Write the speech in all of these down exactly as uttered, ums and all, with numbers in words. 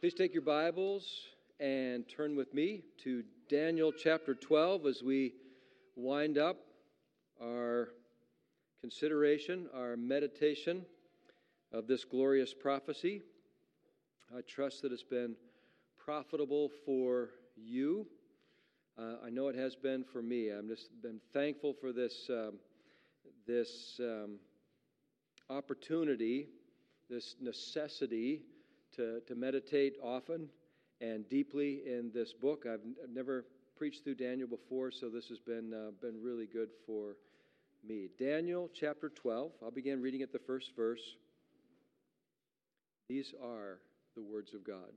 Please take your Bibles and turn with me to Daniel chapter twelve as we wind up our consideration, our meditation of this glorious prophecy. I trust that it's been profitable for you. Uh, I know it has been for me. I've just been thankful for this, um, this um, opportunity, this necessity to, to meditate often and deeply in this book. I've, I've never preached through Daniel before, so this has been, uh, been really good for me. Daniel chapter twelve, I'll begin reading at the first verse. These are the words of God.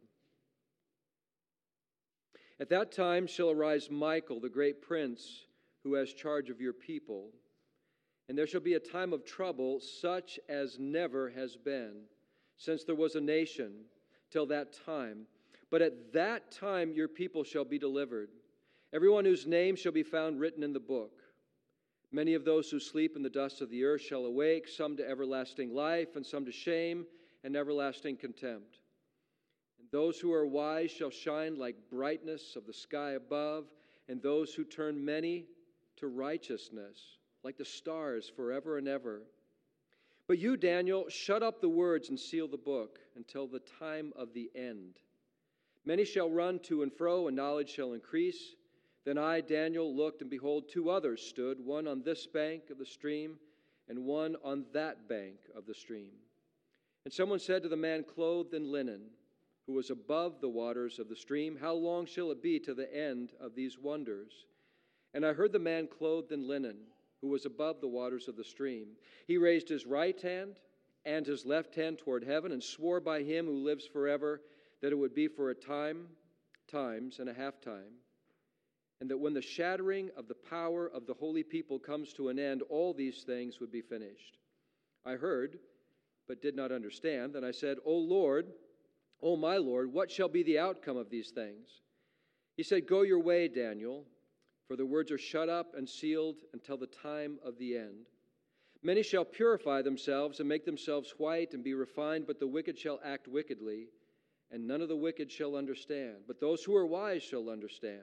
At that time shall arise Michael, the great prince, who has charge of your people. And there shall be a time of trouble such as never has been, since there was a nation till that time. But at that time your people shall be delivered, everyone whose name shall be found written in the book. Many of those who sleep in the dust of the earth shall awake, some to everlasting life, and some to shame and everlasting contempt. And those who are wise shall shine like brightness of the sky above, and those who turn many to righteousness, like the stars forever and ever. But you, Daniel, shut up the words and seal the book until the time of the end. Many shall run to and fro, and knowledge shall increase. Then I, Daniel, looked, and behold, two others stood, one on this bank of the stream, and one on that bank of the stream. And someone said to the man clothed in linen, who was above the waters of the stream, how long shall it be to the end of these wonders? And I heard the man clothed in linen, who was above the waters of the stream. He raised his right hand and his left hand toward heaven, and swore by him who lives forever that it would be for a time, times, and a half time, and that when the shattering of the power of the holy people comes to an end, all these things would be finished. I heard, but did not understand. Then I said, O Lord, O my Lord, what shall be the outcome of these things? He said, Go your way, Daniel, for the words are shut up and sealed until the time of the end. Many shall purify themselves and make themselves white and be refined, but the wicked shall act wickedly, and none of the wicked shall understand. But those who are wise shall understand.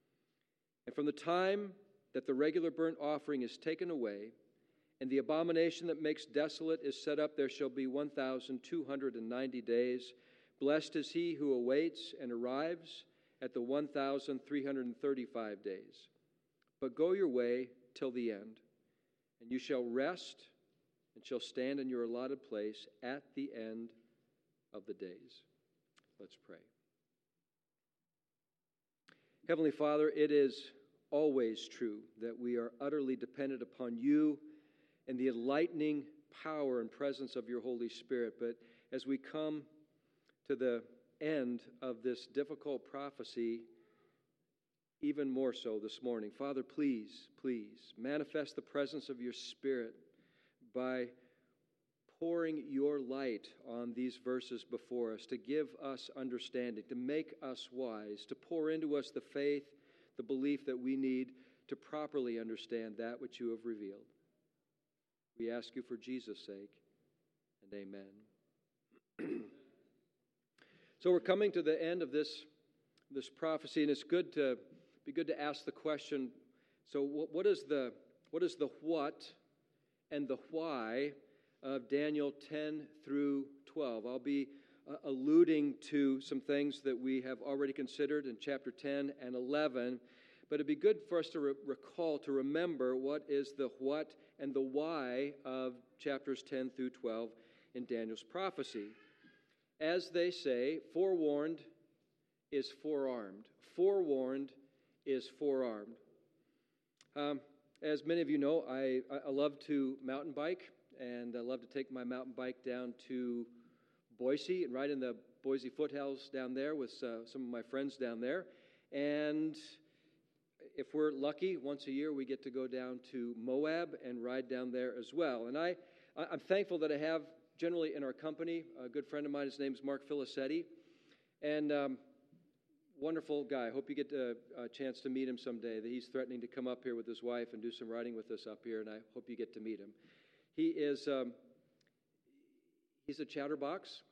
And from the time that the regular burnt offering is taken away, and the abomination that makes desolate is set up, there shall be one thousand two hundred ninety days. Blessed is he who awaits and arrives at the one thousand three hundred thirty-five days. But go your way till the end, and you shall rest and shall stand in your allotted place at the end of the days. Let's pray. Heavenly Father, it is always true that we are utterly dependent upon you and the enlightening power and presence of your Holy Spirit. But as we come to the end of this difficult prophecy, even more so this morning, Father, please, please manifest the presence of your Spirit by pouring your light on these verses before us, to give us understanding, to make us wise, to pour into us the faith, the belief that we need to properly understand that which you have revealed. We ask you for Jesus' sake, and amen. So we're coming to the end of this, this prophecy, and it's good to be good to ask the question, so what, what is the what is the what and the why of Daniel ten through twelve? I'll be uh, alluding to some things that we have already considered in chapter ten and eleven, but it'd be good for us to re- recall, to remember what is the what and the why of chapters ten through twelve in Daniel's prophecy. As they say, forewarned is forearmed. Forewarned is forearmed. Um, as many of you know, I, I love to mountain bike, and I love to take my mountain bike down to Boise and ride in the Boise foothills down there with uh, some of my friends down there. And if we're lucky, once a year we get to go down to Moab and ride down there as well. And I, I'm thankful that I have generally in our company a good friend of mine. His name is Mark Filicetti, and um, wonderful guy. I hope you get a, a chance to meet him someday. He's threatening to come up here with his wife and do some riding with us up here, and I hope you get to meet him. He is um, he's a chatterbox.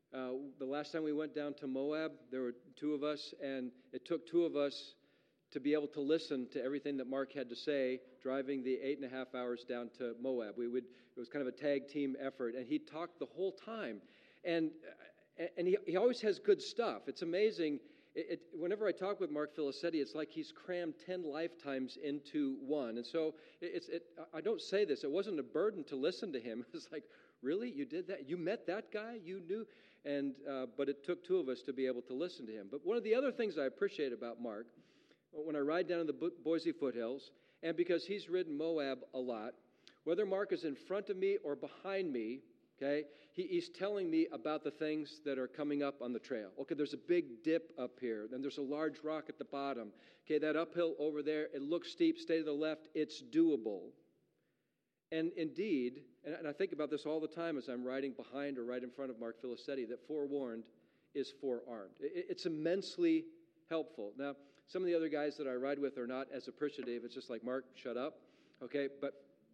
Uh, the last time we went down to Moab, there were two of us, and it took two of us to be able to listen to everything that Mark had to say, driving the eight and a half hours down to Moab. We would it was kind of a tag team effort, and he talked the whole time, and and he, he always has good stuff. It's amazing. It, it, whenever I talk with Mark Filicetti, it's like he's crammed ten lifetimes into one, and so it, it's it. I don't say this. It wasn't a burden to listen to him. It's like, really, you did that? You met that guy? You knew? And uh, but it took two of us to be able to listen to him. But one of the other things I appreciate about Mark, when I ride down in the Boise foothills, and because he's ridden Moab a lot, whether Mark is in front of me or behind me, okay, he, he's telling me about the things that are coming up on the trail. Okay, there's a big dip up here. Then there's a large rock at the bottom. Okay, that uphill over there, it looks steep. Stay to the left. It's doable. And indeed, and I think about this all the time as I'm riding behind or right in front of Mark Filicetti, that forewarned is forearmed. It's immensely helpful. Now, some of the other guys that I ride with are not as appreciative. It's just like, Mark, shut up. Okay, but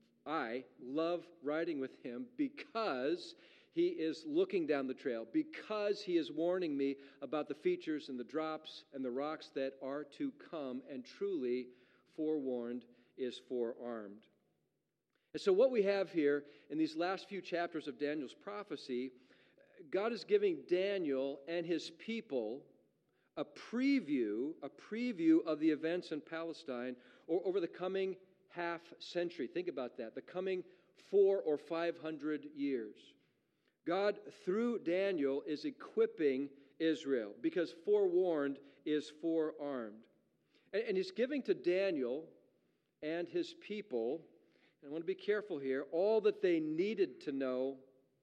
I love riding with him because he is looking down the trail, because he is warning me about the features and the drops and the rocks that are to come, and truly forewarned is forearmed. And so what we have here in these last few chapters of Daniel's prophecy, God is giving Daniel and his people a preview, a preview of the events in Palestine or over the coming half century. Think about that, the coming four or five hundred years. God, through Daniel, is equipping Israel because forewarned is forearmed. And, and he's giving to Daniel and his people, and I want to be careful here, all that they needed to know,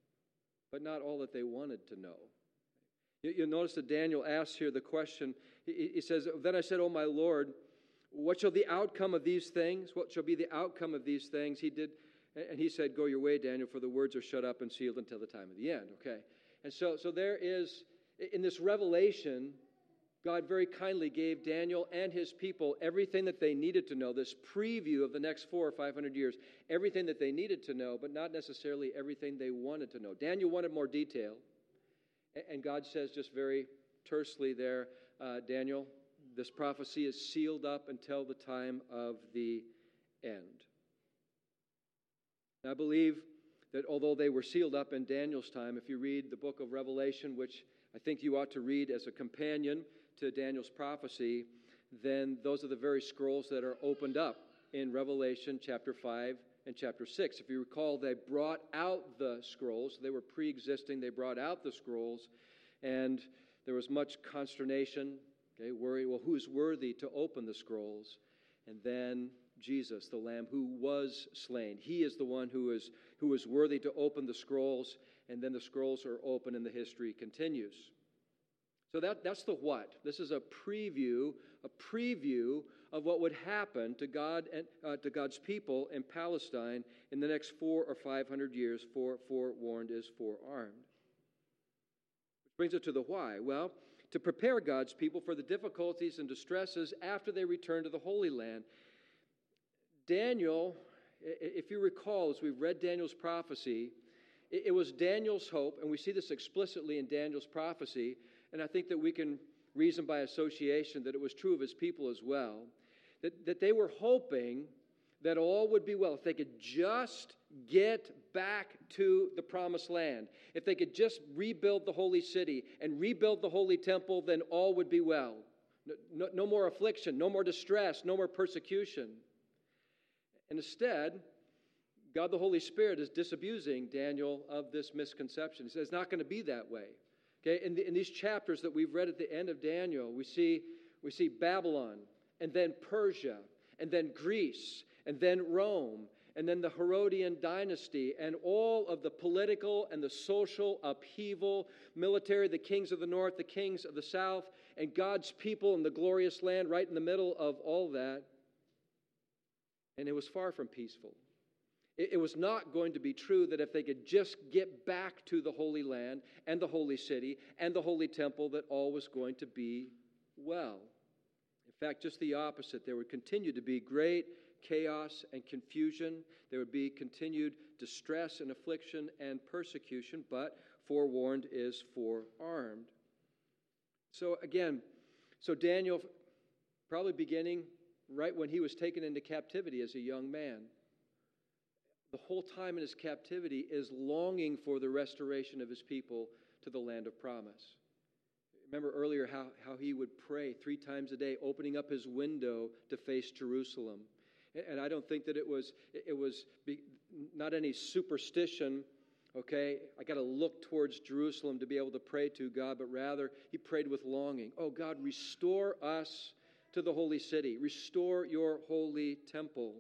but not all that they wanted to know. You, you'll notice that Daniel asks here the question. He, he says, "Then I said, O my Lord, what shall the outcome of these things? What shall be the outcome of these things?" He did, and he said, "Go your way, Daniel, for the words are shut up and sealed until the time of the end." Okay, and so, so there is, in this revelation, God very kindly gave Daniel and his people everything that they needed to know, this preview of the next four or five hundred years, everything that they needed to know, but not necessarily everything they wanted to know. Daniel wanted more detail, and God says just very tersely there, uh, Daniel, this prophecy is sealed up until the time of the end. And I believe that although they were sealed up in Daniel's time, if you read the book of Revelation, which I think you ought to read as a companion to Daniel's prophecy, then those are the very scrolls that are opened up in Revelation chapter five and chapter six. If you recall, they brought out the scrolls. They were pre-existing. They brought out the scrolls, and there was much consternation, okay, worry, well, who's worthy to open the scrolls? And then Jesus, the Lamb who was slain. He is the one who is, who is worthy to open the scrolls, and then the scrolls are open and the history continues. So that, that's the what. This is a preview, a preview of what would happen to God and uh, to God's people in Palestine in the next four or five hundred years. For forewarned is forearmed. Which brings us to the why. Well, to prepare God's people for the difficulties and distresses after they return to the Holy Land. Daniel, if you recall, as we've read Daniel's prophecy, it was Daniel's hope, and we see this explicitly in Daniel's prophecy, and I think that we can reason by association that it was true of his people as well, that, that they were hoping that all would be well if they could just get back to the promised land. If they could just rebuild the holy city and rebuild the holy temple, then all would be well. No, no, no more affliction, no more distress, no more persecution. And instead, God the Holy Spirit is disabusing Daniel of this misconception. He says it's not going to be that way. Okay, in, the, in these chapters that we've read at the end of Daniel, we see, we see Babylon, and then Persia, and then Greece, and then Rome, and then the Herodian dynasty, and all of the political and the social upheaval, military, the kings of the north, the kings of the south, and God's people in the glorious land right in the middle of all that. And it was far from peaceful. It was not going to be true that if they could just get back to the Holy Land and the holy city and the holy temple, that all was going to be well. In fact, just the opposite. There would continue to be great chaos and confusion. There would be continued distress and affliction and persecution. But forewarned is forearmed. So again, so Daniel, probably beginning right when he was taken into captivity as a young man, the whole time in his captivity is longing for the restoration of his people to the land of promise. Remember earlier how, how he would pray three times a day, opening up his window to face Jerusalem. And, and I don't think that it was, it was be, not any superstition, okay? I got to look towards Jerusalem to be able to pray to God, but rather he prayed with longing. Oh, God, restore us to the holy city. Restore your holy temple.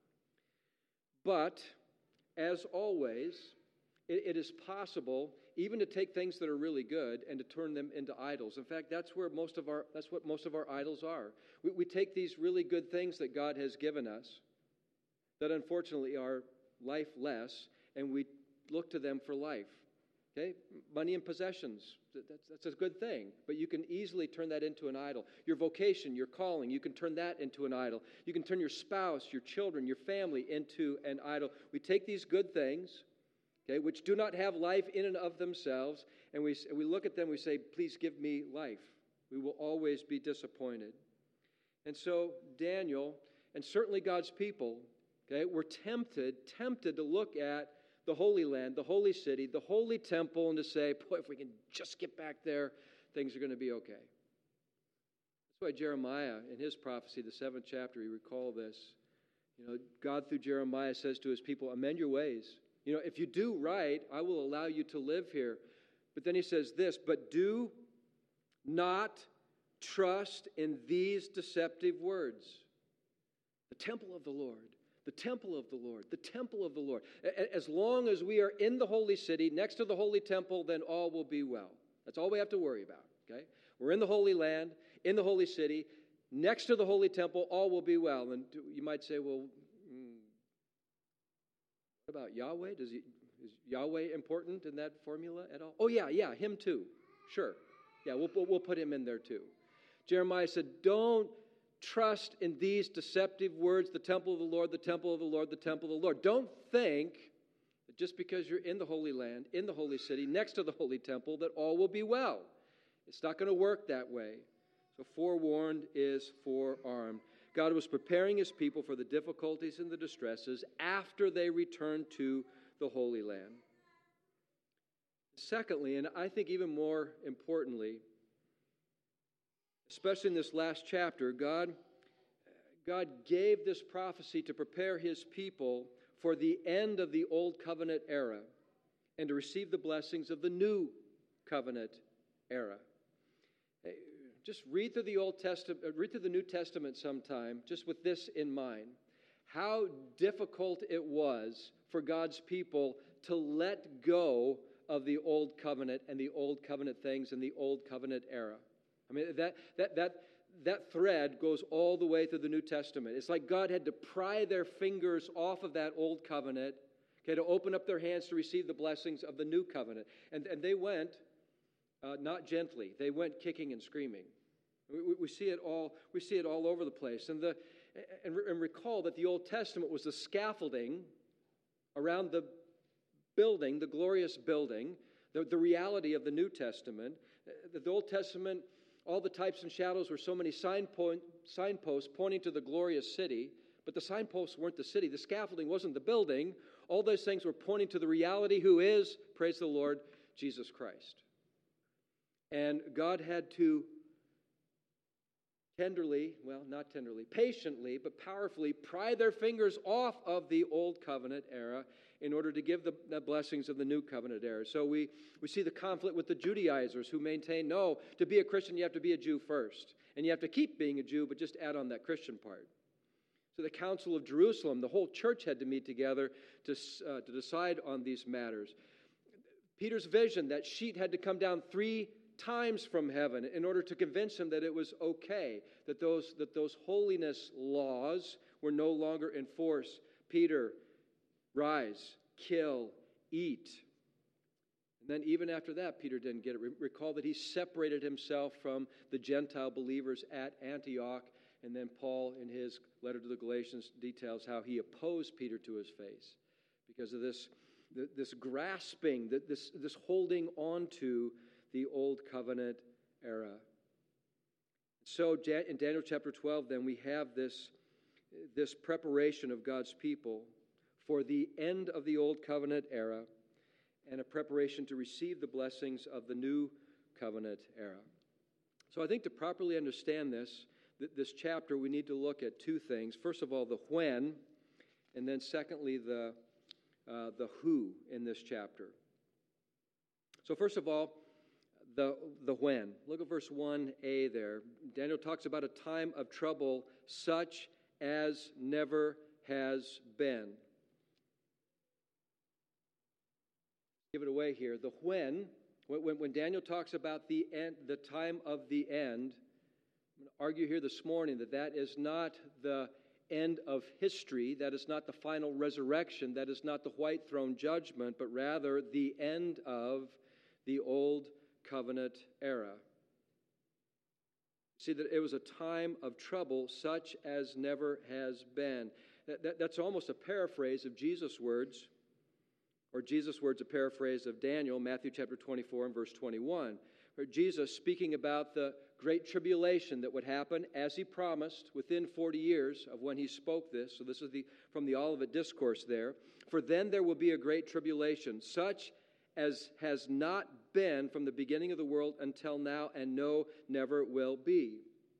But, as always, it, it is possible even to take things that are really good and to turn them into idols. In fact, that's where most of our that's what most of our idols are. We, we take these really good things that God has given us that unfortunately are lifeless, and we look to them for life. Okay? Money and possessions, that's, that's a good thing, but you can easily turn that into an idol. Your vocation, your calling, you can turn that into an idol. You can turn your spouse, your children, your family into an idol. We take these good things, okay, which do not have life in and of themselves, and we, we look at them, we say, please give me life. We will always be disappointed. And so Daniel, and certainly God's people, okay, were tempted, tempted to look at the Holy Land, the holy city, the holy temple, and to say, boy, if we can just get back there, things are going to be okay. That's why Jeremiah, in his prophecy, the seventh chapter, you recall this. You know, God through Jeremiah says to his people, amend your ways. You know, if you do right, I will allow you to live here. But then he says this, but do not trust in these deceptive words. The temple of the Lord. The temple of the Lord, the temple of the Lord. As long as we are in the holy city, next to the holy temple, then all will be well. That's all we have to worry about, okay? We're in the holy land, in the holy city, next to the holy temple, all will be well. And you might say, well, hmm, what about Yahweh? Does he, is Yahweh important in that formula at all? Oh, yeah, yeah, him too. Sure. Yeah, we'll, we'll put him in there too. Jeremiah said, don't trust in these deceptive words, the temple of the Lord, the temple of the Lord, the temple of the Lord. Don't think that just because you're in the Holy Land, in the holy city, next to the holy temple, that all will be well. It's not going to work that way. So forewarned is forearmed. God was preparing his people for the difficulties and the distresses after they returned to the Holy Land. Secondly, and I think even more importantly, especially in this last chapter, God, God gave this prophecy to prepare his people for the end of the Old Covenant era and to receive the blessings of the New Covenant era. Just read through the Old Testament, read through the New Testament sometime, just with this in mind. How difficult it was for God's people to let go of the Old Covenant and the Old Covenant things in the Old Covenant era. I mean, that, that, that, that thread goes all the way through the New Testament. It's like God had to pry their fingers off of that old covenant, okay, to open up their hands to receive the blessings of the new covenant. And, and they went uh, not gently. They went kicking and screaming. We, we, we see it all. We see it all over the place. And, the, and, and recall that the Old Testament was the scaffolding around the building, the glorious building, the, the reality of the New Testament. The, the Old Testament, all the types and shadows were so many sign point, signposts pointing to the glorious city, but the signposts weren't the city. The scaffolding wasn't the building. All those things were pointing to the reality who is, praise the Lord, Jesus Christ. And God had to tenderly, well, not tenderly, patiently, but powerfully pry their fingers off of the Old Covenant era in order to give the, the blessings of the New Covenant era. So we, we see the conflict with the Judaizers who maintain, no, to be a Christian you have to be a Jew first. And you have to keep being a Jew, but just add on that Christian part. So the Council of Jerusalem, the whole church had to meet together to, uh, to decide on these matters. Peter's vision, that sheet had to come down three times from heaven in order to convince him that it was okay, that those, that those holiness laws were no longer in force. Peter, rise, kill, eat. And then even after that, Peter didn't get it. Recall that he separated himself from the Gentile believers at Antioch. And then Paul, in his letter to the Galatians, details how he opposed Peter to his face because of this, this grasping, this, this holding on to the Old Covenant era. So in Daniel chapter twelve, then, we have this, this preparation of God's people for the end of the Old Covenant era and a preparation to receive the blessings of the New Covenant era. So I think to properly understand this, this chapter, we need to look at two things. First of all, the when, and then secondly, the, uh, the who in this chapter. So first of all, the, the when. Look at verse one a there. Daniel talks about a time of trouble such as never has been. Give it away here. The when, when, when Daniel talks about the end, the time of the end, I'm going to argue here this morning that that is not the end of history, that is not the final resurrection, that is not the white throne judgment, but rather the end of the Old Covenant era. See, that it was a time of trouble such as never has been. That, that, that's almost a paraphrase of Jesus' words, or Jesus' words, a paraphrase of Daniel, Matthew chapter twenty-four and verse twenty-one, where Jesus, speaking about the great tribulation that would happen as he promised within forty years of when he spoke this. So this is the from the Olivet Discourse there. For then there will be a great tribulation, such as has not been from the beginning of the world until now, and no, never will be.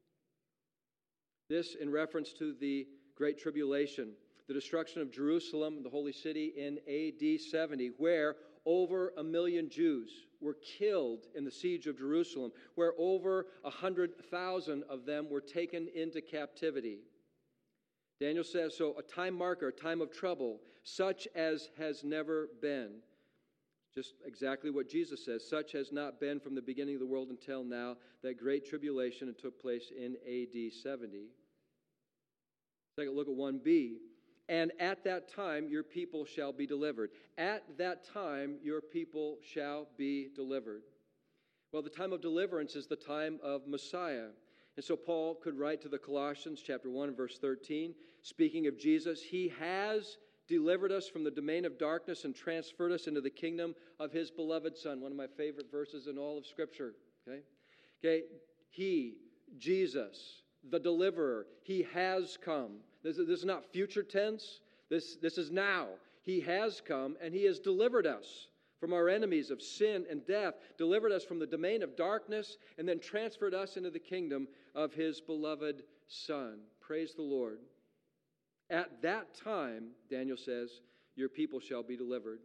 This in reference to the great tribulation, the destruction of Jerusalem, the holy city, in A D seventy, where over a million Jews were killed in the siege of Jerusalem, where over a hundred thousand of them were taken into captivity. Daniel says, so a time marker, a time of trouble, such as has never been. Just exactly what Jesus says, such has not been from the beginning of the world until now, that great tribulation that took place in A D seventy. Take a look at one b. And at that time your people shall be delivered. At that time your people shall be delivered. Well, the time of deliverance is the time of Messiah. And so Paul could write to the Colossians chapter one verse thirteen, speaking of Jesus, he has delivered us from the domain of darkness and transferred us into the kingdom of his beloved Son. One of my favorite verses in all of Scripture. Okay, okay. He, Jesus, the deliverer, he has come. This is, this is not future tense. This, this is now. He has come and he has delivered us from our enemies of sin and death, delivered us from the domain of darkness, and then transferred us into the kingdom of his beloved Son. Praise the Lord. At that time, Daniel says, your people shall be delivered.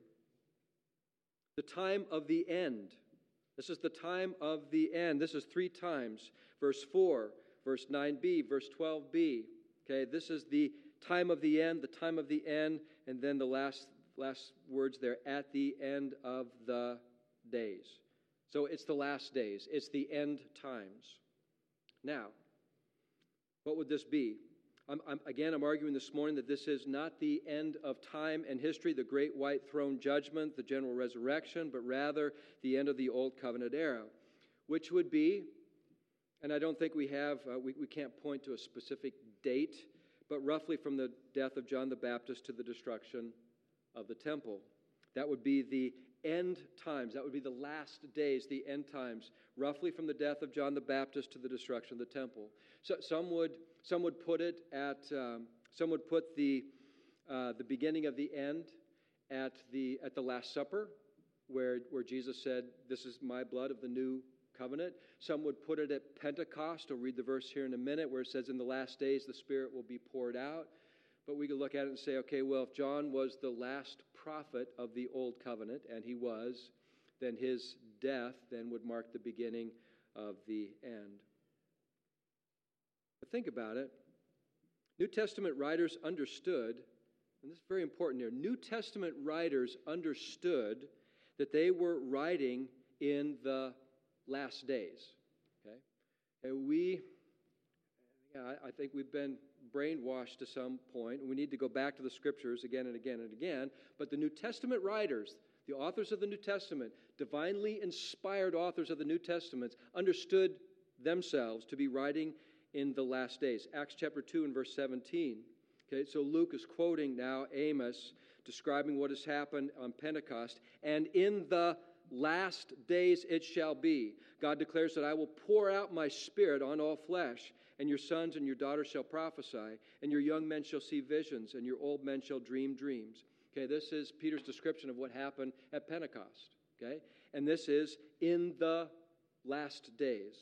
The time of the end. This is the time of the end. This is three times. Verse four, verse nine b, verse twelve b. Okay, this is the time of the end, the time of the end, and then the last, last words there, at the end of the days. So it's the last days. It's the end times. Now, what would this be? I'm, I'm, again, I'm arguing this morning that this is not the end of time and history, the great white throne judgment, the general resurrection, but rather the end of the Old Covenant era, which would be, and I don't think we have, uh, we, we can't point to a specific date, but roughly from the death of John the Baptist to the destruction of the temple. That would be the end times. That would be the last days, the end times, roughly from the death of John the Baptist to the destruction of the temple. So some would some would put it at um, some would put the uh, the beginning of the end at the at the Last Supper, where where Jesus said, "This is my blood of the new covenant." Some would put it at Pentecost. I'll read the verse here in a minute, where it says, "In the last days the Spirit will be poured out." But we could look at it and say, okay, well, if John was the last prophet of the Old Covenant, and he was, then his death then would mark the beginning of the end. But think about it. New Testament writers understood, and this is very important here, New Testament writers understood that they were writing in the last days. Okay? And we, yeah, I think we've been brainwashed to some point. We need to go back to the Scriptures again and again and again. But the New Testament writers, the authors of the New Testament, divinely inspired authors of the New Testament, understood themselves to be writing in the last days. Acts chapter two and verse seventeen. Okay, so Luke is quoting now Amos describing what has happened on Pentecost. And in the last days it shall be. God declares that I will pour out my Spirit on all flesh, and your sons and your daughters shall prophesy, and your young men shall see visions, and your old men shall dream dreams. Okay, this is Peter's description of what happened at Pentecost. Okay, and this is in the last days.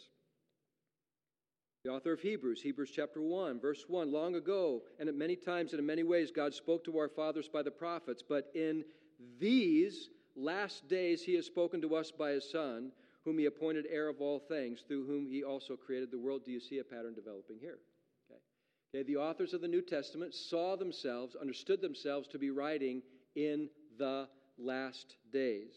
The author of Hebrews, Hebrews chapter one, verse one, long ago, and at many times and in many ways, God spoke to our fathers by the prophets, but in these last days he has spoken to us by his Son, whom he appointed heir of all things, through whom he also created the world. Do you see a pattern developing here? Okay. Okay, the authors of the New Testament saw themselves, understood themselves to be writing in the last days.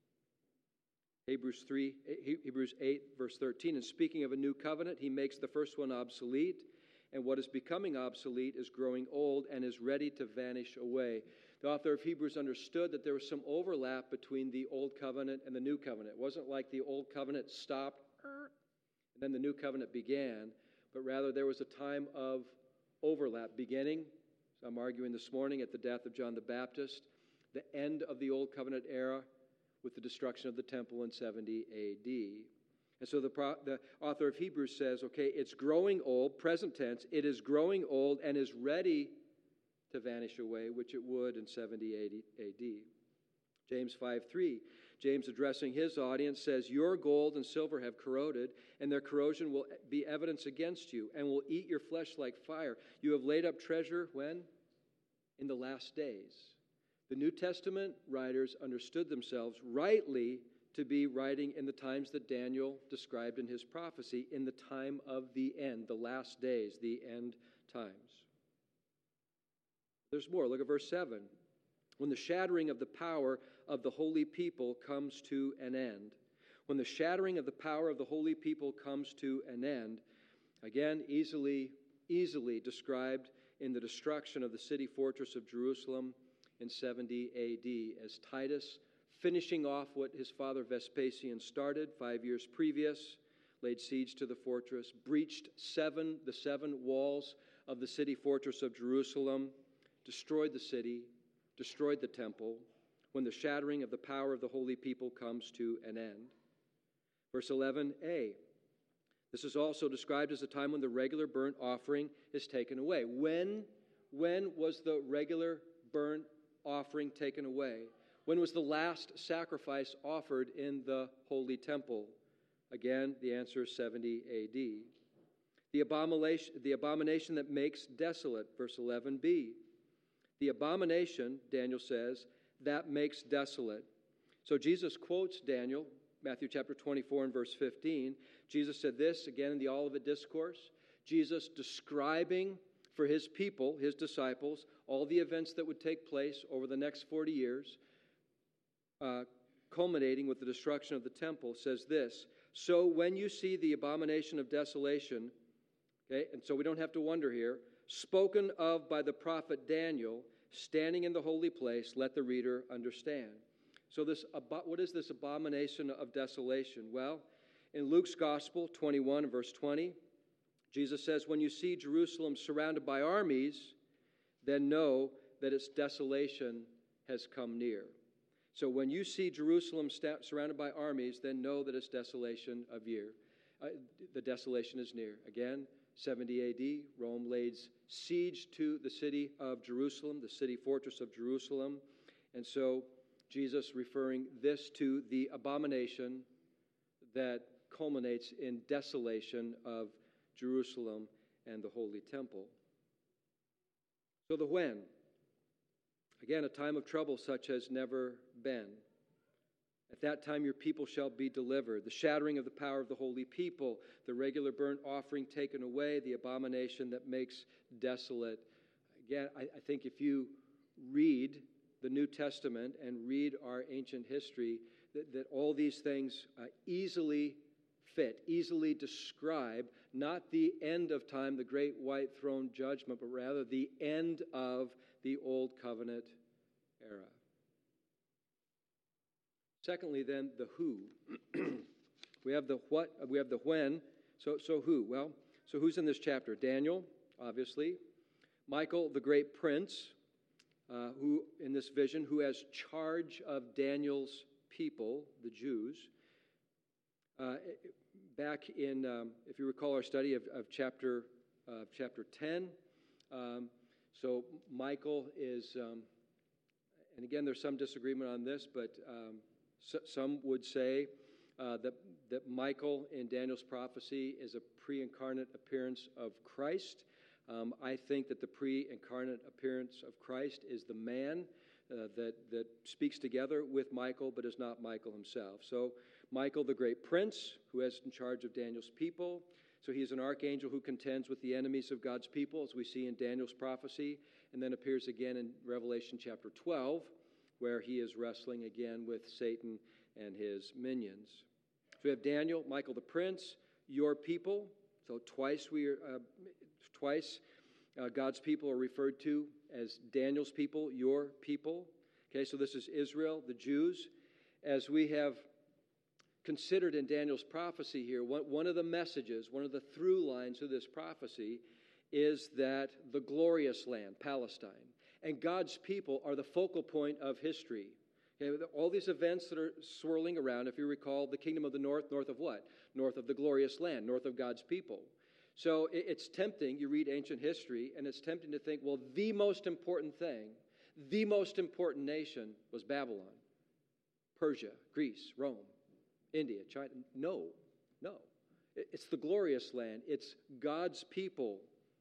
Hebrews three, Hebrews eight, verse thirteen, and speaking of a new covenant, he makes the first one obsolete, and what is becoming obsolete is growing old and is ready to vanish away. The author of Hebrews understood that there was some overlap between the old covenant and the new covenant. It wasn't like the old covenant stopped and then the new covenant began, but rather there was a time of overlap beginning, so I'm arguing this morning, at the death of John the Baptist, the end of the old covenant era, with the destruction of the temple in seventy A D. And so the, pro, the author of Hebrews says, okay, it's growing old, present tense, it is growing old and is ready to vanish away, which it would in seventy A D. James five three, James addressing his audience says, your gold and silver have corroded, and their corrosion will be evidence against you, and will eat your flesh like fire. You have laid up treasure, when? In the last days. The New Testament writers understood themselves rightly to be writing in the times that Daniel described in his prophecy, in the time of the end, the last days, the end times. There's more. Look at verse seven. When the shattering of the power of the holy people comes to an end. When the shattering of the power of the holy people comes to an end, again, easily, easily described in the destruction of the city fortress of Jerusalem in seventy A D, as Titus, finishing off what his father Vespasian started five years previous, laid siege to the fortress, breached seven, the seven walls of the city fortress of Jerusalem, destroyed the city, destroyed the temple, when the shattering of the power of the holy people comes to an end. Verse eleven a, this is also described as a time when the regular burnt offering is taken away. When, when was the regular burnt offering taken away? When was the last sacrifice offered in the holy temple? Again, the answer is seventy A D. The abomination, the abomination that makes desolate, verse eleven b. The abomination, Daniel says, that makes desolate. So Jesus quotes Daniel, Matthew chapter twenty-four and verse fifteen. Jesus said this, again in the Olivet Discourse. Jesus describing for his people, his disciples, all the events that would take place over the next forty years, uh, culminating with the destruction of the temple, says this, so when you see the abomination of desolation, okay, and so we don't have to wonder here, spoken of by the prophet Daniel, standing in the holy place, let the reader understand. So this, what is this abomination of desolation? Well, in Luke's Gospel, twenty-one, verse twenty, Jesus says, when you see Jerusalem surrounded by armies, then know that its desolation has come near. So when you see Jerusalem sta- surrounded by armies, then know that its desolation of year, uh, the desolation is near. Again, seventy A D, Rome lays siege to the city of Jerusalem, the city fortress of Jerusalem. And so Jesus referring this to the abomination that culminates in desolation of Jerusalem and the Holy Temple. So the when. Again, a time of trouble such as never been. At that time your people shall be delivered. The shattering of the power of the holy people, the regular burnt offering taken away, the abomination that makes desolate. Again, I, I think if you read the New Testament and read our ancient history, that, that all these things uh, easily fit, easily describe not the end of time, the great white throne judgment, but rather the end of the Old Covenant era. Secondly, then, the who. We have the what, we have the when, so, so who? Well, so who's in this chapter? Daniel, obviously. Michael, the great prince. uh, who in this vision, who has charge of Daniel's people, the Jews. Uh, back in, um, if you recall our study of, of chapter uh, chapter ten, um, so Michael is, um, and again, there's some disagreement on this, but um, so, some would say uh, that that Michael in Daniel's prophecy is a pre-incarnate appearance of Christ. Um, I think that the pre-incarnate appearance of Christ is the man uh, that, that speaks together with Michael, but is not Michael himself. So Michael, the great prince, who is in charge of Daniel's people. So he is an archangel who contends with the enemies of God's people, as we see in Daniel's prophecy, and then appears again in Revelation chapter twelve, where he is wrestling again with Satan and his minions. So we have Daniel, Michael the prince, your people. So twice we are, uh, twice uh, God's people are referred to as Daniel's people, your people. Okay, so this is Israel, the Jews. As we have considered in Daniel's prophecy here, one, one of the messages, one of the through lines of this prophecy is that the glorious land, Palestine, and God's people are the focal point of history. Okay, all these events that are swirling around, if you recall, the kingdom of the north, north of what? North of the glorious land, north of God's people. So it, it's tempting, you read ancient history, and it's tempting to think, well, the most important thing, the most important nation was Babylon, Persia, Greece, Rome, India, China. No, no. It's the glorious land. It's God's people.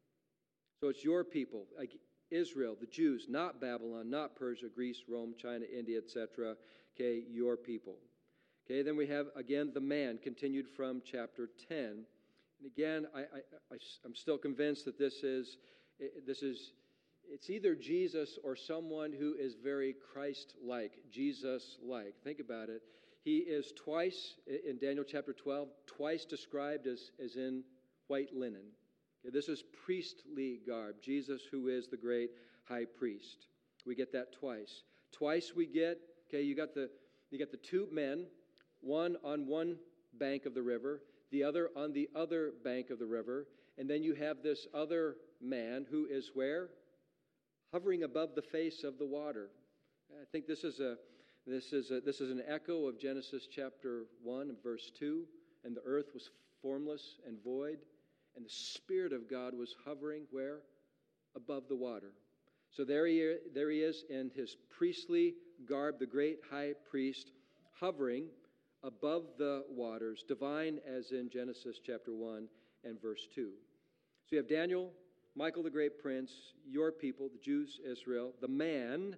So it's your people, like Israel, the Jews, not Babylon, not Persia, Greece, Rome, China, India, et cetera. Okay, your people. Okay, then we have, again, the man, continued from chapter ten. And again, I, I, I, I'm still convinced that this is, this is, it's either Jesus or someone who is very Christ-like, Jesus-like. Think about it. He is twice, in Daniel chapter twelve, twice described as, as in white linen. Okay, this is priestly garb, Jesus who is the great high priest. We get that twice. Twice we get, okay, you got the you got the two men, one on one bank of the river, the other on the other bank of the river, and then you have this other man who is where? Hovering above the face of the water. I think this is a This is, a, this is an echo of Genesis chapter one and verse two. And the earth was formless and void, and the Spirit of God was hovering where? Above the water. So there he, there he is in his priestly garb, the great high priest, hovering above the waters, divine as in Genesis chapter one and verse two. So you have Daniel, Michael the great prince, your people, the Jews, Israel, the man,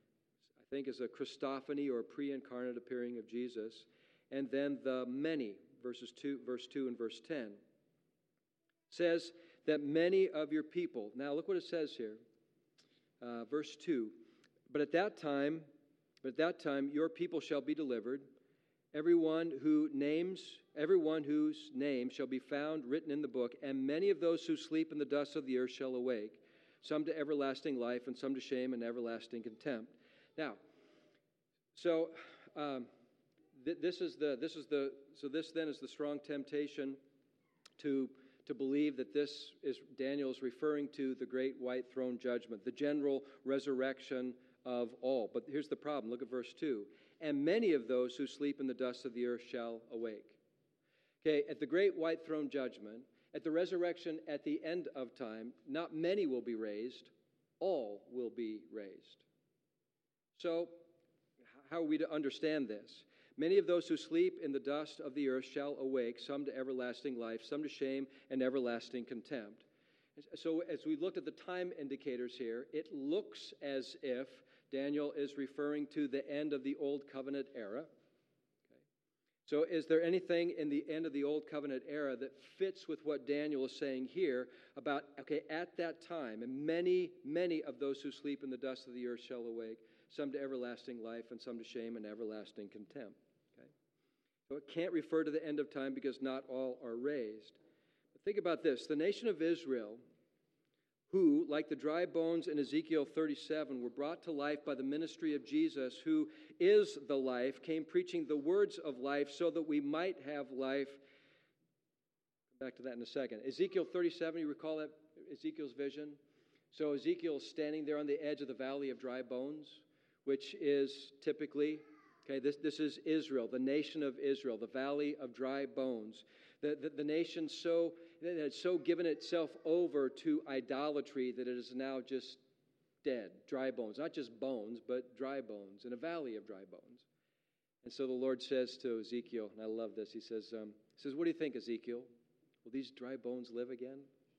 I think is a Christophany or a pre-incarnate appearing of Jesus, and then the many, verses two, verse two and verse ten, says that many of your people, now look what it says here, uh, verse two, but at that time, but at that time your people shall be delivered, everyone who names, everyone whose name shall be found written in the book, and many of those who sleep in the dust of the earth shall awake, some to everlasting life and some to shame and everlasting contempt. Now, so um, th- this is the this is the so this then is the strong temptation to to believe that this is Daniel is referring to the great white throne judgment, the general resurrection of all. But here's the problem. Look at verse two. And many of those who sleep in the dust of the earth shall awake. Okay, at the great white throne judgment, at the resurrection at the end of time, not many will be raised, all will be raised. So, how are we to understand this? Many of those who sleep in the dust of the earth shall awake, some to everlasting life, some to shame and everlasting contempt. So, as we looked at the time indicators here, it looks as if Daniel is referring to the end of the Old Covenant era. Okay. So, is there anything in the end of the Old Covenant era that fits with what Daniel is saying here about, okay, at that time, and many, many of those who sleep in the dust of the earth shall awake, some to everlasting life, and some to shame and everlasting contempt. Okay? So it can't refer to the end of time because not all are raised. But think about this. The nation of Israel, who, like the dry bones in Ezekiel thirty-seven, were brought to life by the ministry of Jesus, who is the life, came preaching the words of life so that we might have life. Back to that in a second. Ezekiel thirty-seven, you recall that, Ezekiel's vision? So Ezekiel's standing there on the edge of the valley of dry bones, which is typically, okay, this, this is Israel, the nation of Israel, the valley of dry bones. The, the, the nation so, that had so given itself over to idolatry that it is now just dead, dry bones. Not just bones, but dry bones, in a valley of dry bones. And so the Lord says to Ezekiel, and I love this, he says, um, he says, what do you think, Ezekiel? Will these dry bones live again?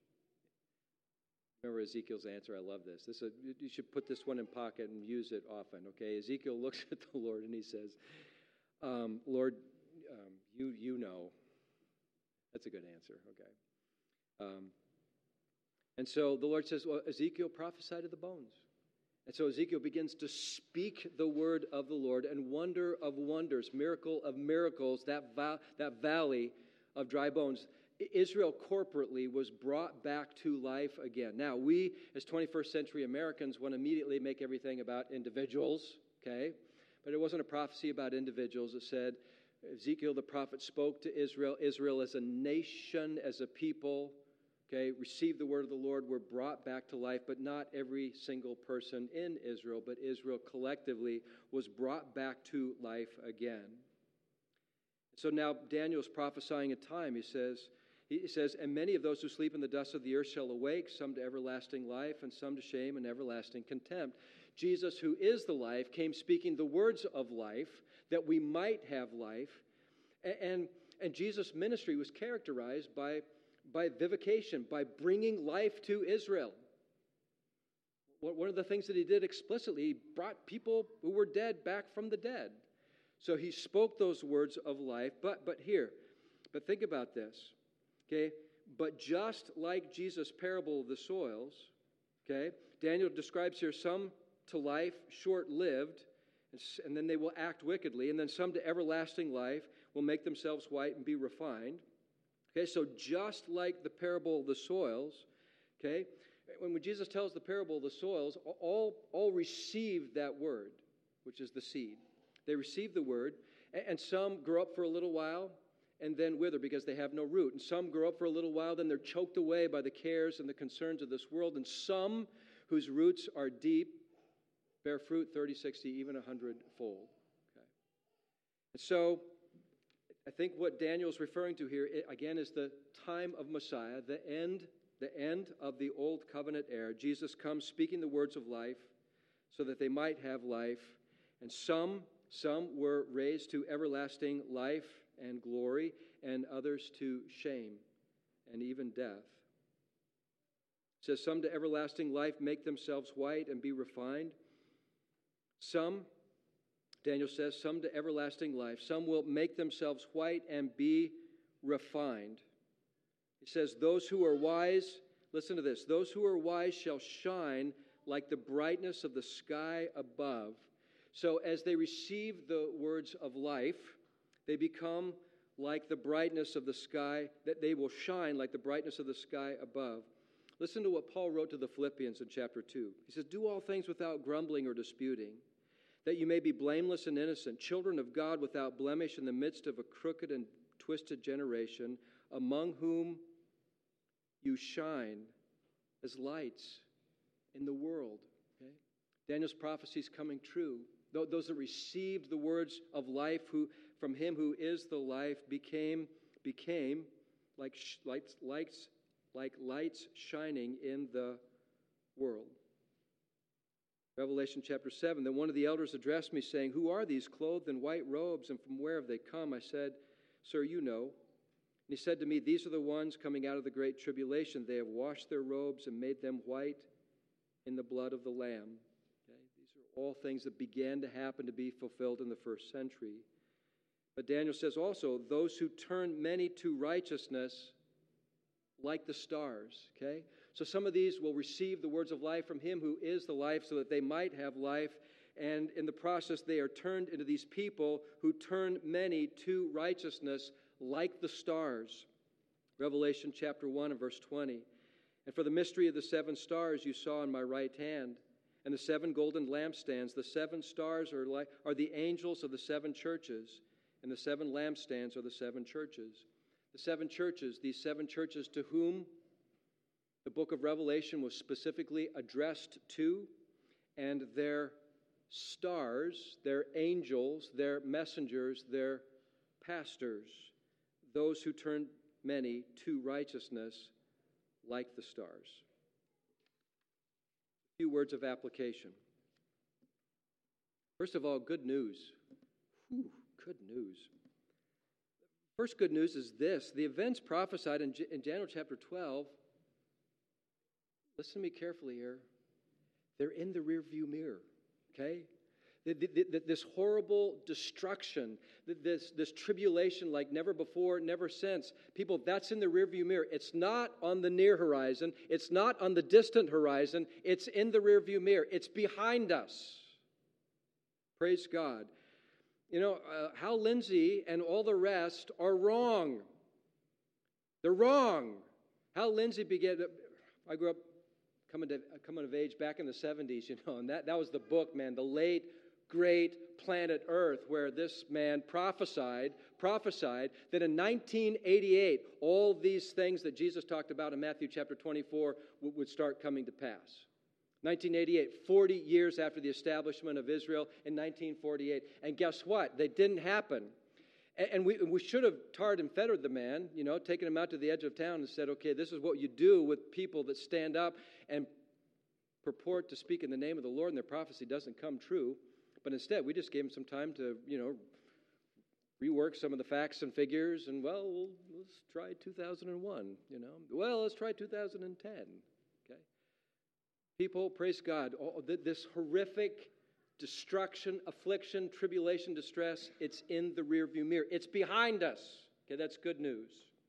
Remember Ezekiel's answer. I love this. This is a, you should put this one in pocket and use it often. Okay, Ezekiel looks at the Lord and he says, um, "Lord, um, you you know." That's a good answer. Okay, um, and so the Lord says, "Well, Ezekiel, prophesy to the bones." And so Ezekiel begins to speak the word of the Lord, and wonder of wonders, miracle of miracles, that va- that valley of dry bones. Israel corporately was brought back to life again. Now, we as twenty-first century Americans want to immediately make everything about individuals, okay? But it wasn't a prophecy about individuals. It said Ezekiel the prophet spoke to Israel. Israel as a nation, as a people, okay, received the word of the Lord, were brought back to life, but not every single person in Israel, but Israel collectively was brought back to life again. So now Daniel's prophesying a time. He says, He says, and many of those who sleep in the dust of the earth shall awake, some to everlasting life, and some to shame and everlasting contempt. Jesus, who is the life, came speaking the words of life, that we might have life. And, and, and Jesus' ministry was characterized by, by vivification, by bringing life to Israel. One of the things that he did explicitly, he brought people who were dead back from the dead. So he spoke those words of life. But, but here, but think about this. Okay, but just like Jesus' parable of the soils, okay, Daniel describes here some to life, short-lived, and, and then they will act wickedly, and then some to everlasting life will make themselves white and be refined. Okay, so just like the parable of the soils, okay, when, when Jesus tells the parable of the soils, all, all receive that word, which is the seed. They receive the word, and, and some grow up for a little while, and then wither because they have no root. And some grow up for a little while, then they're choked away by the cares and the concerns of this world. And some whose roots are deep bear fruit thirty, sixty, even one hundred fold. Okay. And so I think what Daniel's referring to here, again, is the time of Messiah, the end, the end of the old covenant era. Jesus comes speaking the words of life so that they might have life. And some, some were raised to everlasting life and glory, and others to shame and even death. It says, some to everlasting life make themselves white and be refined. Some, Daniel says, some to everlasting life. Some will make themselves white and be refined. He says, those who are wise, listen to this, those who are wise shall shine like the brightness of the sky above. So as they receive the words of life, they become like the brightness of the sky, that they will shine like the brightness of the sky above. Listen to what Paul wrote to the Philippians in chapter two. He says, do all things without grumbling or disputing, that you may be blameless and innocent, children of God without blemish in the midst of a crooked and twisted generation, among whom you shine as lights in the world. Okay? Daniel's prophecy is coming true. Those that received the words of life, who from him who is the life, became became like sh- lights, lights, like lights shining in the world. Revelation chapter seven. Then one of the elders addressed me, saying, "Who are these clothed in white robes, and from where have they come?" I said, "Sir, you know." And he said to me, "These are the ones coming out of the great tribulation. They have washed their robes and made them white in the blood of the Lamb." All things that began to happen to be fulfilled in the first century. But Daniel says also, those who turn many to righteousness like the stars, okay? So some of these will receive the words of life from him who is the life so that they might have life. And in the process, they are turned into these people who turn many to righteousness like the stars. Revelation chapter one and verse twenty. And for the mystery of the seven stars you saw in my right hand, and the seven golden lampstands, the seven stars are like are the angels of the seven churches, and the seven lampstands are the seven churches. The seven churches, these seven churches to whom the book of Revelation was specifically addressed to, and their stars, their angels, their messengers, their pastors, those who turned many to righteousness like the stars. A few words of application. First of all, good news. Whew, good news. First good news is this. The events prophesied in, in Daniel chapter twelve, listen to me carefully here, they're in the rearview mirror, okay? The, the, the, this horrible destruction, this, this tribulation like never before, never since. People, that's in the rearview mirror. It's not on the near horizon. It's not on the distant horizon. It's in the rearview mirror. It's behind us. Praise God. You know, uh, Hal Lindsey and all the rest are wrong. They're wrong. Hal Lindsey began, I grew up coming, to, coming of age back in the seventies, you know, and that, that was the book, man, The Late Great Planet Earth, where this man prophesied, prophesied that in nineteen eighty-eight, all these things that Jesus talked about in Matthew chapter twenty-four would, would start coming to pass. nineteen eighty-eight, forty years after the establishment of Israel in nineteen forty-eight. And guess what? They didn't happen. And, and we, we should have tarred and feathered the man, you know, taken him out to the edge of town and said, okay, this is what you do with people that stand up and purport to speak in the name of the Lord and their prophecy doesn't come true. But instead, we just gave him some time to, you know, rework some of the facts and figures. And, well, we'll let's try two thousand one, you know. Well, let's try two thousand ten, okay. People, praise God, all, this horrific destruction, affliction, tribulation, distress, it's in the rearview mirror. It's behind us. Okay, that's good news.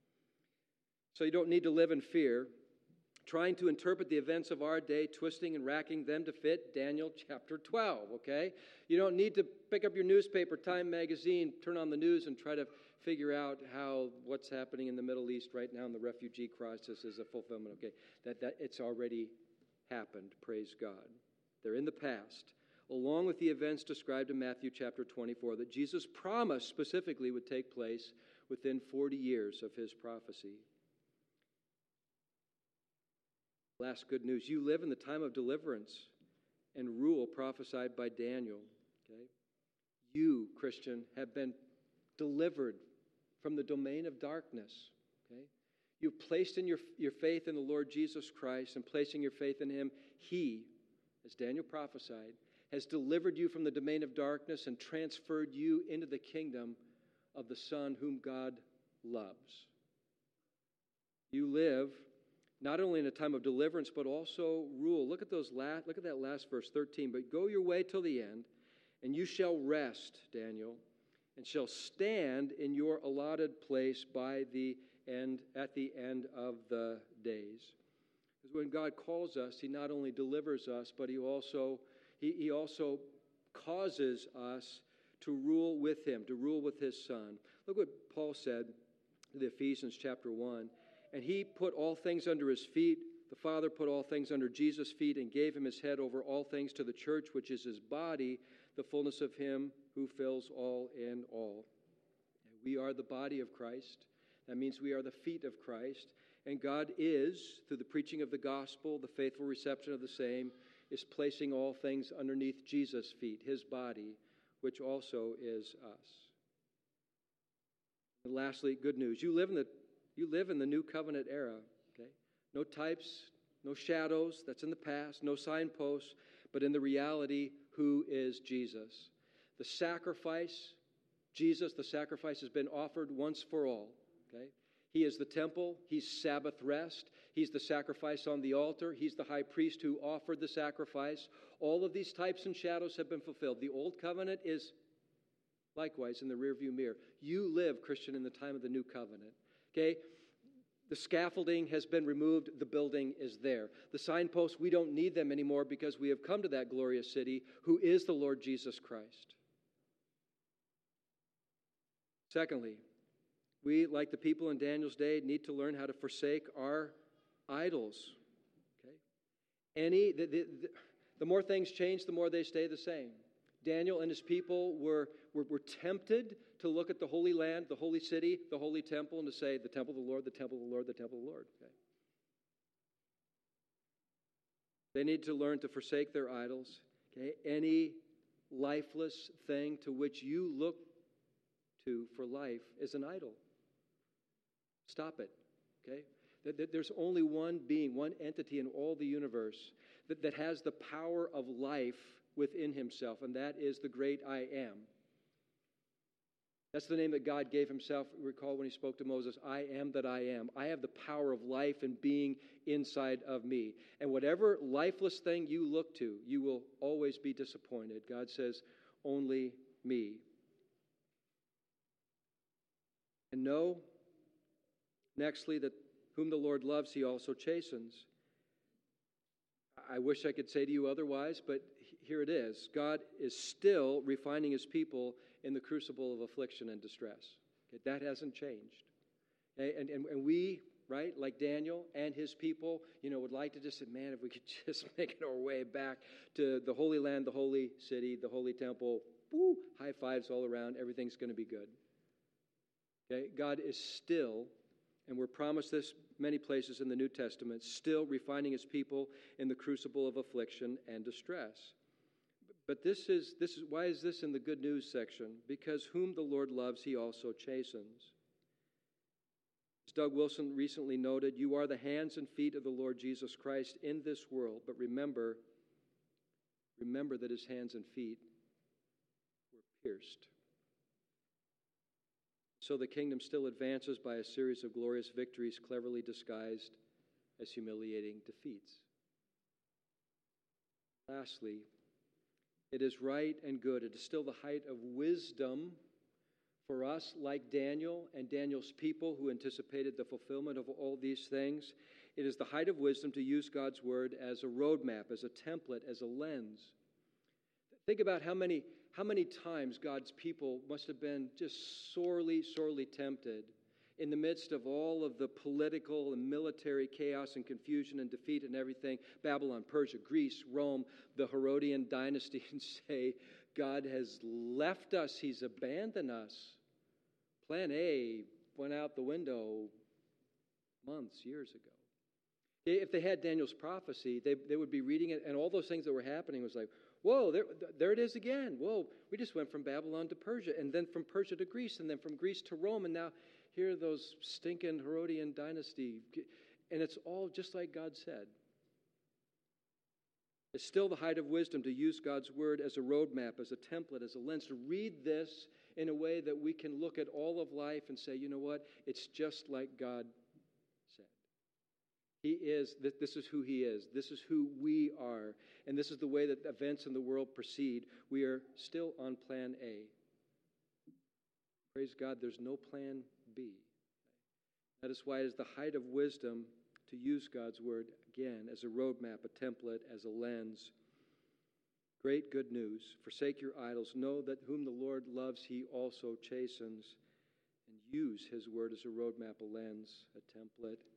So you don't need to live in fear, trying to interpret the events of our day, twisting and racking them to fit Daniel chapter twelve, okay? You don't need to pick up your newspaper, Time magazine, turn on the news and try to figure out how what's happening in the Middle East right now in the refugee crisis is a fulfillment, okay? That, that it's already happened, praise God. They're in the past, along with the events described in Matthew chapter twenty-four that Jesus promised specifically would take place within forty years of his prophecy. Last good news, you live in the time of deliverance and rule prophesied by Daniel. Okay? You, Christian, have been delivered from the domain of darkness. Okay? You've placed in your, your faith in the Lord Jesus Christ, and placing your faith in him, he, as Daniel prophesied, has delivered you from the domain of darkness and transferred you into the kingdom of the Son whom God loves. You live not only in a time of deliverance, but also rule. Look at those last, look at that last verse, thirteen. But go your way till the end, and you shall rest, Daniel, and shall stand in your allotted place by the end, at the end of the days. Because when God calls us, he not only delivers us, but he also, he, he also causes us to rule with him, to rule with his Son. Look what Paul said in Ephesians chapter one. And he put all things under his feet. The Father put all things under Jesus' feet and gave him his head over all things to the church, which is his body, the fullness of him who fills all in all. We are the body of Christ. That means we are the feet of Christ. And God is, through the preaching of the gospel, the faithful reception of the same, is placing all things underneath Jesus' feet, his body, which also is us. And lastly, good news. You live in the You live in the new covenant era, okay? No types, no shadows, that's in the past, no signposts, but in the reality, who is Jesus? The sacrifice, Jesus, the sacrifice has been offered once for all, okay? He is the temple, he's Sabbath rest, he's the sacrifice on the altar, he's the high priest who offered the sacrifice. All of these types and shadows have been fulfilled. The old covenant is likewise in the rearview mirror. You live, Christian, in the time of the new covenant. Okay, the scaffolding has been removed. The building is there. The signposts, we don't need them anymore because we have come to that glorious city who is the Lord Jesus Christ. Secondly, we, like the people in Daniel's day, need to learn how to forsake our idols. Okay, any the, the, the, the more things change, the more they stay the same. Daniel and his people were, were, were tempted to look at the Holy Land, the holy city, the holy temple, and to say, the temple of the Lord, the temple of the Lord, the temple of the Lord. Okay. They need to learn to forsake their idols. Okay? Any lifeless thing to which you look to for life is an idol. Stop it. Okay? There's only one being, one entity in all the universe that, that has the power of life within himself, and that is the great I am. That's the name that God gave himself. Recall when he spoke to Moses, I am that I am. I have the power of life and being inside of me. And whatever lifeless thing you look to, you will always be disappointed. God says, only me. And know, nextly, that whom the Lord loves, he also chastens. I wish I could say to you otherwise, but here it is. God is still refining his people in the crucible of affliction and distress. Okay, that hasn't changed. Okay, and, and, and we, right, like Daniel and his people, you know, would like to just say, man, if we could just make it our way back to the Holy Land, the holy city, the holy temple, woo, high fives all around, everything's going to be good. Okay, God is still, and we're promised this many places in the New Testament, still refining his people in the crucible of affliction and distress. But this is, this is, why is this in the good news section? Because whom the Lord loves, he also chastens. As Doug Wilson recently noted, you are the hands and feet of the Lord Jesus Christ in this world, but remember, remember that his hands and feet were pierced. So the kingdom still advances by a series of glorious victories cleverly disguised as humiliating defeats. Lastly, it is right and good. It is still the height of wisdom for us, like Daniel and Daniel's people who anticipated the fulfillment of all these things. It is the height of wisdom to use God's word as a roadmap, as a template, as a lens. Think about how many, how many times God's people must have been just sorely, sorely tempted in the midst of all of the political and military chaos and confusion and defeat and everything, Babylon, Persia, Greece, Rome, the Herodian dynasty, and say, God has left us, he's abandoned us. Plan A went out the window months, years ago. If they had Daniel's prophecy, they, they would be reading it, and all those things that were happening was like, whoa, there, there it is again. Whoa, we just went from Babylon to Persia, and then from Persia to Greece, and then from Greece to Rome, and now here are those stinking Herodian dynasty. And it's all just like God said. It's still the height of wisdom to use God's word as a roadmap, as a template, as a lens, to read this in a way that we can look at all of life and say, you know what? It's just like God said. He is, this is who he is. This is who we are. And this is the way that events in the world proceed. We are still on plan A. Praise God, there's no plan B. That is why it is the height of wisdom to use God's word, again, as a roadmap, a template, as a lens. Great good news. Forsake your idols. Know that whom the Lord loves, he also chastens. And use his word as a roadmap, a lens, a template,